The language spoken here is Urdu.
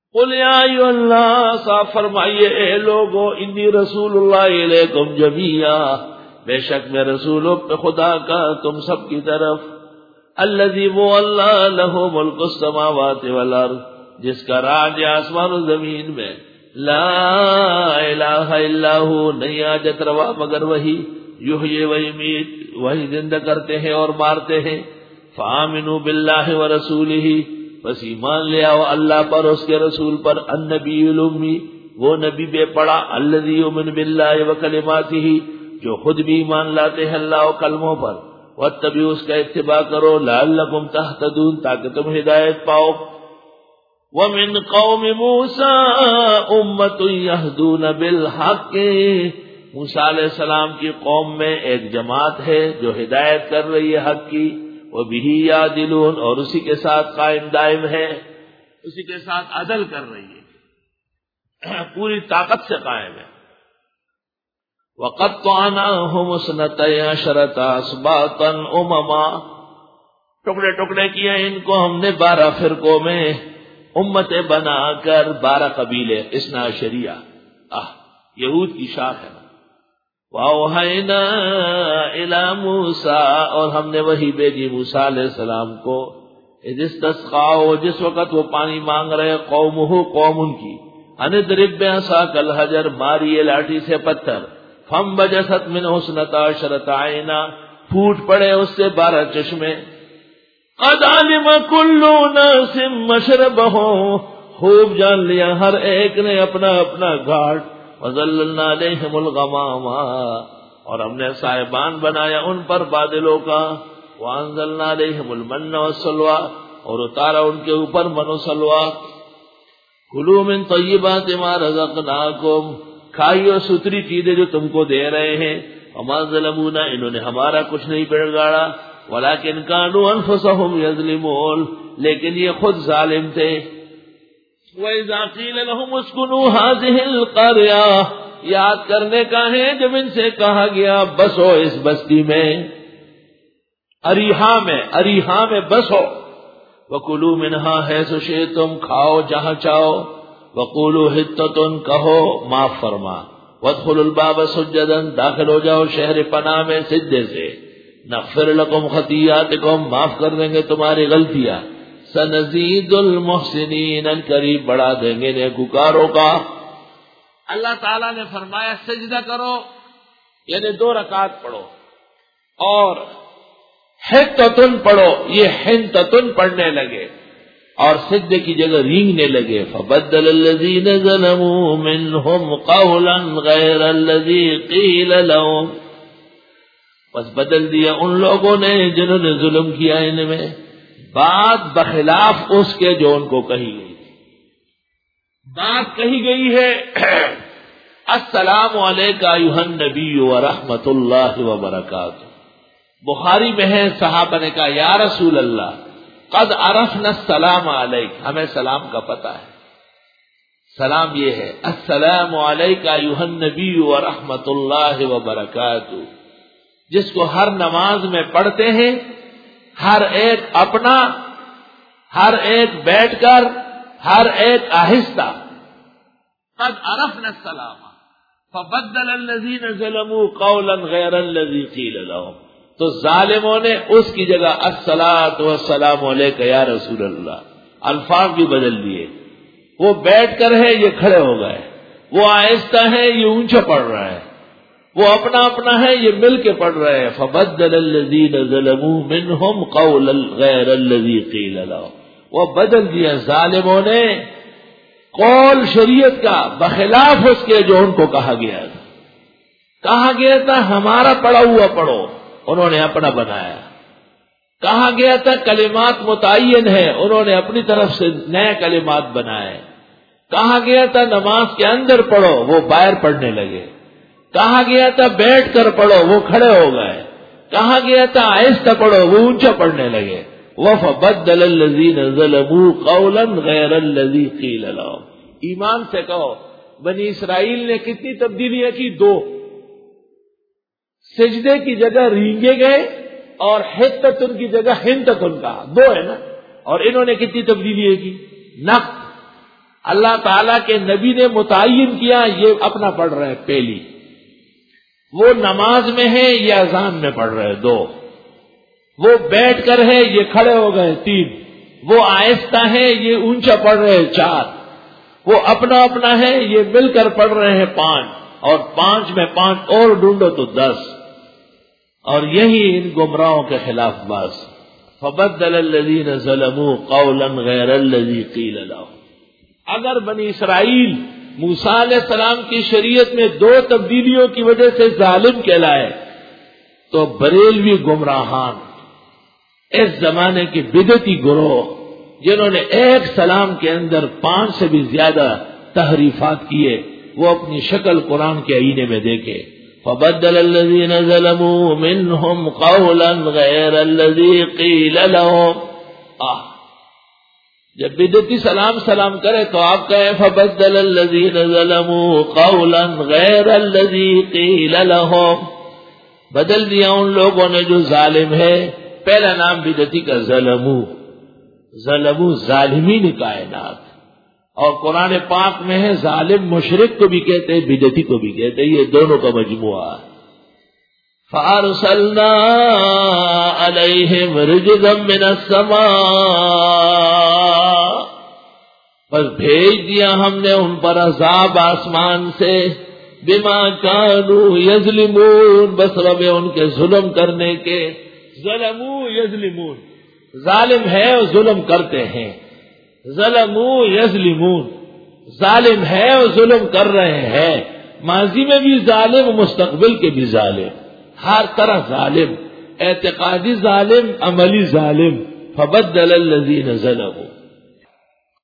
قل یا ایھا الناس، آپ فرمائیے اے لوگو، انی رسول اللہ الیکم جمیعا، بے شک میں رسول ہوں پہ خدا کا تم سب کی طرف، الذی وہ اللہ لہ ملک السماوات والارض، جس کا راج آسمان و زمین میں، لا الہ الا ہو، نہیں حاجت روا مگر وہی، یحیی و یمیت، وہی زندہ کرتے ہیں اور مارتے ہیں، فآمنوا باللہ ورسولہ، بس ایمان لے آؤ اللہ پر، اس کے رسول پر، النبی الامی، وہ نبی بے پڑا، الذی یؤمن باللہ وکلماتہ، جو خود بھی ایمان لاتے ہیں اللہ و کلموں پر، واتبعوا، اس کا اتباع کرو، لعلکم تہتدون، تاکہ تم ہدایت پاؤ۔ وَمِن قَوْمِ مُوسَىٰ أُمَّةٌ يَهْدُونَ بِالْحَقِّ، موسیٰ علیہ السلام کی قوم میں ایک جماعت ہے جو ہدایت کر رہی ہے حق کی، وَبِهِ يَعْدِلُونَ، اور اسی کے ساتھ قائم دائم ہے، اسی کے ساتھ عدل کر رہی ہے، پوری طاقت سے قائم ہے۔ وَقَطَّعْنَاهُمُ اثْنَتَيْ عَشْرَةَ أَسْبَاطًا أُمَمًا، ٹکڑے ٹکڑے کیا ان کو ہم نے 12 فرقوں میں، امتیں بنا کر 12 قبیلے، اثنا عشریہ، یہود کی شاخ ہے۔ وَأَوْحَيْنَا إِلَىٰ مُوسَىٰ، اور ہم نے وحی بھیجی موسیٰ علیہ السلام کو، اذ استصقاہ، جس وقت وہ پانی مانگ رہے، قومہ، قوم ان کی، ان اضرب بعصاک الحجر، ماری لاٹھی سے پتھر، فانبجست منہ اثنتا عشرۃ عینا، پھوٹ پڑے اس سے 12 چشمے، قد علم کل اناس مشربہم، خوب جان لیا ہر ایک نے اپنا اپنا گھاٹ، وظللنا علیہم الغمام، اور ہم نے سائبان بنایا ان پر بادلوں کا، وانزلنا علیہم المن والسلوى، اور اتارا ان کے اوپر من و سلوى، کلوا من طیبات ما رزقناکم، کھائیو ستری چیزیں جو تم کو دے رہے ہیں، وما ظلمونا، انہوں نے ہمارا کچھ نہیں بگاڑا، ولیکن کانوا انفسہم یظلمون، لیکن یہ خود ظالم تھے۔ وَإِذَا قِيلَ لَهُمُ اسْكُنُوا هَٰذِهِ الْقَرْيَةَ، یاد کرنے کا ہے جب ان سے کہا گیا بسو اس بستی میں، اریحا میں بسو، وَكُلُوا مِنْهَا حَيْثُ شِئْتُمْ، کھاؤ جہاں چاہو، وَقُولُوا حِطَّةٌ، کہو معاف فرما، وَادْخُلُوا الْبَابَ سُجَّدًا، داخل ہو جاؤ شہر پناہ میں سجدے سے، نغفر لکم خطیئاتکم، معاف کر دیں گے تمہاری غلطیاں، سنزید المحسنین، قریب بڑھا دیں گے نیکوکاروں کا۔ اللہ تعالیٰ نے فرمایا سجدہ کرو، یعنی 2 رکعت پڑھو، اور حتتن پڑھو، یہ حنتتن پڑھنے لگے اور سجدے کی جگہ رینگنے لگے، فبدل الذین ظلموا منہم قولا غیر الذی قیل لهم، بس بدل دیا ان لوگوں نے جنہوں نے ظلم کیا ان میں، بات بخلاف اس کے جو ان کو کہی گئی تھی۔ بات کہی گئی ہے السلام علیکہ ایھا النبی ورحمۃ اللہ وبرکاتہ، بخاری میں ہے صحابہ نے کہا یا رسول اللہ قد عرفنا السلام علیک، ہمیں سلام کا پتہ ہے، سلام یہ ہے السلام علیکہ ایھا النبی ورحمۃ اللہ وبرکاتہ، جس کو ہر نماز میں پڑھتے ہیں، ہر ایک اپنا، ہر ایک بیٹھ کر، ہر ایک آہستہ، قد عرفنا السلام فبدل الذین ظلموا قولا غیر الذی قیل لهم، تو ظالموں نے اس کی جگہ الصلاۃ والسلام علیک یا رسول اللہ الفاظ بھی بدل دیے، وہ بیٹھ کر ہے یہ کھڑے ہو گئے، وہ آہستہ ہے یہ اونچا پڑھ رہا ہے، وہ اپنا اپنا ہے یہ مل کے پڑھ رہے ہیں، فبدل الذین ظلموا منہم قولا غیر الذی قیل لهم، وہ بدل دیا ظالموں نے قول شریعت کا بخلاف اس کے جو ان کو کہا گیا تھا۔ کہا گیا تھا ہمارا پڑھا ہوا پڑھو، انہوں نے اپنا بنایا۔ کہا گیا تھا کلمات متعین ہے، انہوں نے اپنی طرف سے نئے کلمات بنائے۔ کہا گیا تھا نماز کے اندر پڑھو، وہ باہر پڑھنے لگے۔ کہا گیا تھا بیٹھ کر پڑھو، وہ کھڑے ہو گئے۔ کہا گیا تھا آہستہ پڑھو، وہ اونچا پڑھنے لگے۔ وَفَبَدَّلَ الَّذِينَ ظَلَمُوا قَوْلًا غَيْرَ الَّذِي قِيلَ لَهُمْ، ایمان سے کہو بنی اسرائیل نے کتنی تبدیلیاں کی؟ 2، سجدے کی جگہ رینگے گئے اور حتتن کی جگہ ہنتتن کا، 2 ہے نا، اور انہوں نے کتنی تبدیلیاں کی؟ نقد، اللہ تعالیٰ کے نبی نے متعین کیا، یہ اپنا پڑھ رہے ہیں پہلی، وہ نماز میں ہے، یہ اذان میں پڑھ رہے ہیں 2، وہ بیٹھ کر ہے، یہ کھڑے ہو گئے 3، وہ آہستہ ہے، یہ اونچا پڑھ رہے ہیں 4، وہ اپنا اپنا ہے، یہ مل کر پڑھ رہے ہیں 5، اور 5 میں 5 اور ڈھونڈو تو 10، اور یہی ان گمراہوں کے خلاف باز۔ فبدل الذین ظلموا قولا غیر الذی قیل لهم۔ اگر بنی اسرائیل موسیٰ علیہ السلام کی شریعت میں 2 تبدیلیوں کی وجہ سے ظالم کہلائے، تو بریلوی گمراہان، اس زمانے کے بدعتی گروہ جنہوں نے ایک سلام کے اندر 5 سے بھی زیادہ تحریفات کیے، وہ اپنی شکل قرآن کے آئینے میں دیکھے۔ فبدل الذین ظلموا منہم قولا غیر الذی قیل لهم۔ جب بدعتی سلام کرے تو آپ کہیں فبدل الذین ظلموا قولا غیر الذی قیل لهم، بدل دیا ان لوگوں نے جو ظالم ہے۔ پہلا نام بدعتی کا ظلموا ظالمین کائنات، اور قرآن پاک میں ہے ظالم مشرک کو بھی کہتے ہیں، بدعتی کو بھی کہتے ہیں، یہ دونوں کا مجموعہ ہے۔ فَأَرْسَلْنَا عَلَيْهِمْ رِجْزًا مِّنَ السَّمَاءِ، بس بھیج دیا ہم نے ان پر عذاب آسمان سے، بِمَا كَانُوا يَظْلِمُونَ، بس رب ان کے ظلم کرنے کے۔ ظلموا یظلمون، ظالم ہے اور ظلم کرتے ہیں، ظلموا یظلمون، ظالم ہے اور ظلم کر رہے ہیں، ماضی میں بھی ظالم، مستقبل کے بھی ظالم، ہر طرح ظالم، اعتقادی ظالم، عملی ظالم۔ فبدل الذین ظلموا